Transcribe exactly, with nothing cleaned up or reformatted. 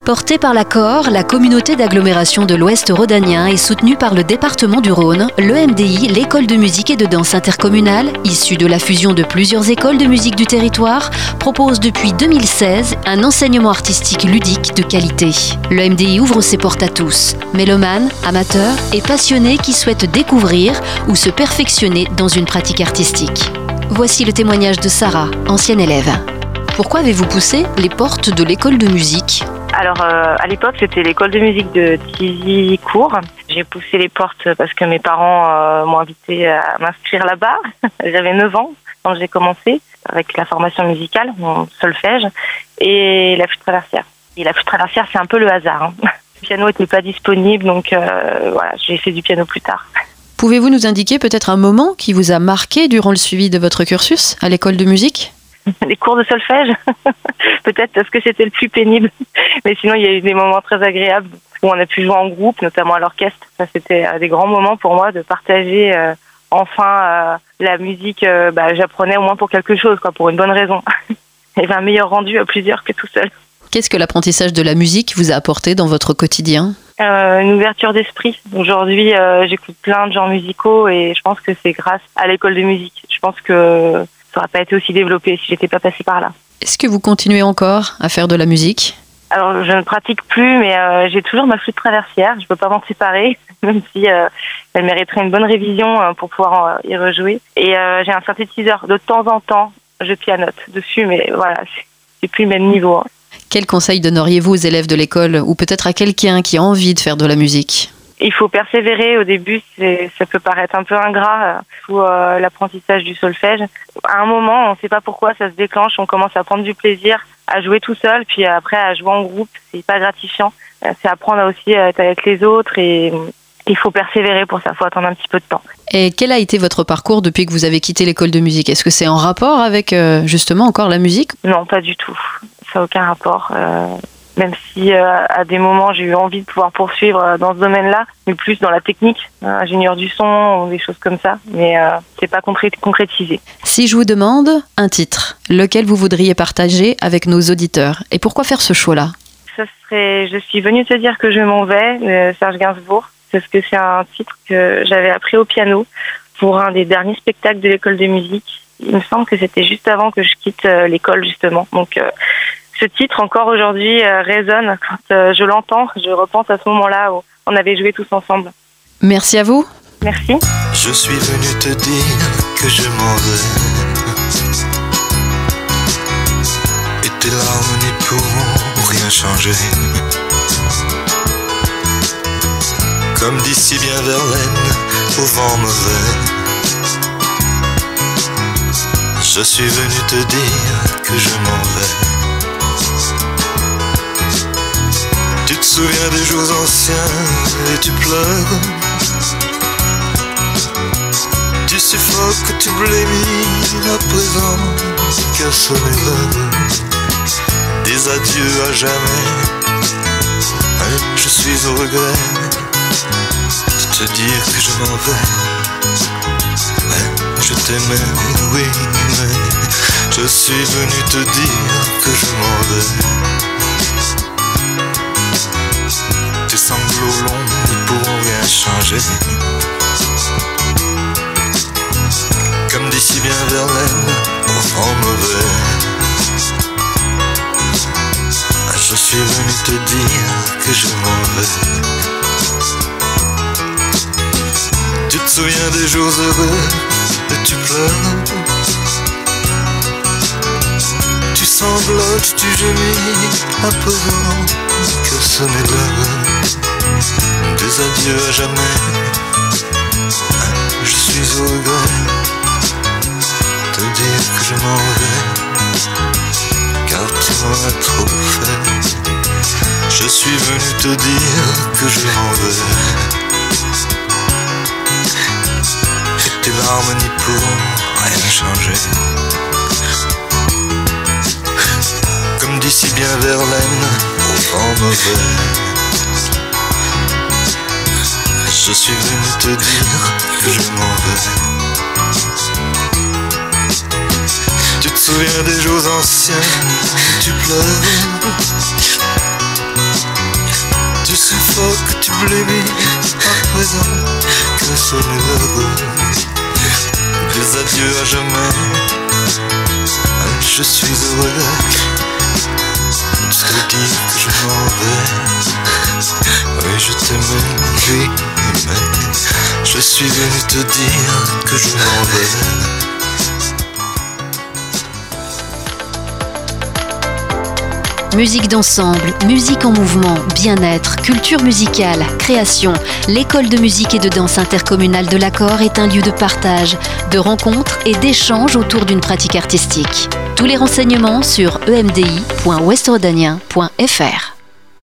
Portée par l'Accord, la communauté d'agglomération de l'Ouest rhodanien est soutenue par le département du Rhône, l'E M D I, l'école de musique et de danse intercommunale, issue de la fusion de plusieurs écoles de musique du territoire, propose depuis deux mille seize un enseignement artistique ludique de qualité. L'E M D I ouvre ses portes à tous, mélomanes, amateurs et passionnés qui souhaitent découvrir ou se perfectionner dans une pratique artistique. Voici le témoignage de Sarah, ancienne élève. Pourquoi avez-vous poussé les portes de l'école de musique ? Alors, euh, à l'époque, c'était l'école de musique de Tizy-Court. J'ai poussé les portes parce que mes parents euh, m'ont invité à m'inscrire là-bas. J'avais neuf ans quand j'ai commencé avec la formation musicale, mon solfège, et la flûte traversière. Et la flûte traversière, c'est un peu le hasard. Hein. Le piano n'était pas disponible, donc euh, voilà, j'ai fait du piano plus tard. Pouvez-vous nous indiquer peut-être un moment qui vous a marqué durant le suivi de votre cursus à l'école de musique ? Les cours de solfège, peut-être parce que c'était le plus pénible. Mais sinon, il y a eu des moments très agréables où on a pu jouer en groupe, notamment à l'orchestre. Ça, c'était des grands moments pour moi de partager euh, enfin euh, la musique. Euh, bah, j'apprenais au moins pour quelque chose, quoi, pour une bonne raison. Il y avait un meilleur rendu à plusieurs que tout seul. Qu'est-ce que l'apprentissage de la musique vous a apporté dans votre quotidien ? Euh, une ouverture d'esprit. Aujourd'hui, euh, j'écoute plein de genres musicaux et je pense que c'est grâce à l'école de musique. Je pense que ça n'aurait pas été aussi développé si j'étais pas passée par là. Est-ce que vous continuez encore à faire de la musique ? Alors, je ne pratique plus, mais euh, j'ai toujours ma flûte traversière. Je peux pas m'en séparer, même si euh, elle mériterait une bonne révision euh, pour pouvoir euh, y rejouer. Et euh, j'ai un synthétiseur. De temps en temps, je pianote dessus, mais voilà, c'est, c'est plus le même niveau. Hein. Quel conseil donneriez-vous aux élèves de l'école ou peut-être à quelqu'un qui a envie de faire de la musique ? Il faut persévérer. Au début, c'est, ça peut paraître un peu ingrat, tout euh, l'apprentissage du solfège. À un moment, on ne sait pas pourquoi ça se déclenche. On commence à prendre du plaisir à jouer tout seul, puis après à jouer en groupe. C'est pas gratifiant. C'est apprendre aussi à être avec les autres et il faut persévérer pour ça. Il faut attendre un petit peu de temps. Et quel a été votre parcours depuis que vous avez quitté l'école de musique ? Est-ce que c'est en rapport avec euh, justement encore la musique ? Non, pas du tout. Ça n'a aucun rapport. Euh... Même si euh, à des moments j'ai eu envie de pouvoir poursuivre euh, dans ce domaine-là, mais plus dans la technique, hein, ingénieur du son ou des choses comme ça, mais euh, c'est pas concré- concrétisé. Si je vous demande un titre, lequel vous voudriez partager avec nos auditeurs et pourquoi faire ce choix-là ? Ça serait « Je suis venue te dire que je m'en vais » de Serge Gainsbourg, parce que c'est un titre que j'avais appris au piano pour un des derniers spectacles de l'école de musique. Il me semble que c'était juste avant que je quitte euh, l'école justement, donc. Euh, Ce titre, encore aujourd'hui, euh, résonne. Quand euh, je l'entends, je repense à ce moment-là où on avait joué tous ensemble. Merci à vous. Merci. Je suis venu te dire que je m'en vais. Et tes larmes n'y pourront rien changer. Comme dit si bien Verlaine, au vent mauvais. Je suis venu te dire que je m'en vais. Tu te souviens des jours anciens et tu pleures. Tu suffoques, tu blémis à présent qu'à sonner l'heure des adieux à jamais. Et je suis au regret de te dire que je m'en vais. Mais je t'aimais, oui, mais je suis venu te dire que je m'en vais. Tes sanglots longs ne pourront rien changer. Comme dit si bien Verlaine, au vent mauvais. Je suis venu te dire que je m'en vais. Tu te souviens des jours heureux et tu pleures. Tu sanglotes, tu gémis à présent que sonnait l'heure des adieux à jamais. Je suis au regret de dire que je m'en vais, car tu m'en as trop fait. Je suis venu te dire que je m'en vais. Et tes larmes n'y pourront rien changer. Comme dit si bien Verlaine, au vent mauvais. Je suis venu te dire que je m'en vais. Tu te souviens des jours anciens, tu pleures. t'oublier à présent que sonner l'heure des adieux à jamais. Je suis heureux de te dire que je m'en vais. Oui, je t'aimais, oui, mais je suis venu te dire que je m'en vais. Musique d'ensemble, musique en mouvement, bien-être, culture musicale, création. L'école de musique et de danse intercommunale de l'Accord est un lieu de partage, de rencontres et d'échanges autour d'une pratique artistique. Tous les renseignements sur e m d i point ouest rhodanien point f r.